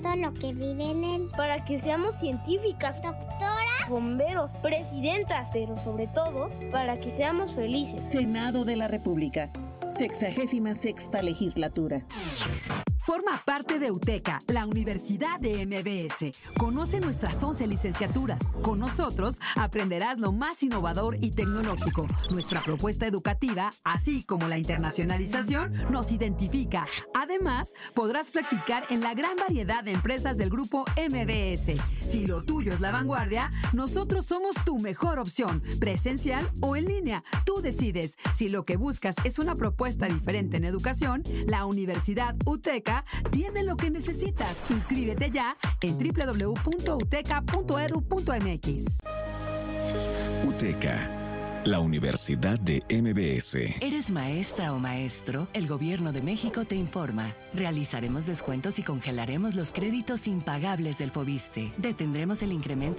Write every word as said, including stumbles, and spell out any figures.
todo lo que vive en él. Para que seamos científicas, doctoras, bomberos, presidentas, pero sobre todo, para que seamos felices. Senado de la República, sexagésima sexta legislatura. Forma parte de UTECA, la Universidad de M B S. Conoce nuestras once licenciaturas. Con nosotros aprenderás lo más innovador y tecnológico. Nuestra propuesta educativa, así como la internacionalización, nos identifica. Además, podrás practicar en la gran variedad de empresas del grupo M B S. Si lo tuyo es la vanguardia, nosotros somos tu mejor opción, presencial o en línea. Tú decides. Si lo que buscas es una propuesta diferente en educación, la Universidad UTECA tiene lo que necesitas. Inscríbete ya en doble u doble u doble u punto uteca punto e d u punto m x. UTECA, la Universidad de M B S. ¿Eres maestra o maestro? El Gobierno de México te informa. Realizaremos descuentos y congelaremos los créditos impagables del Fobiste. Detendremos el incremento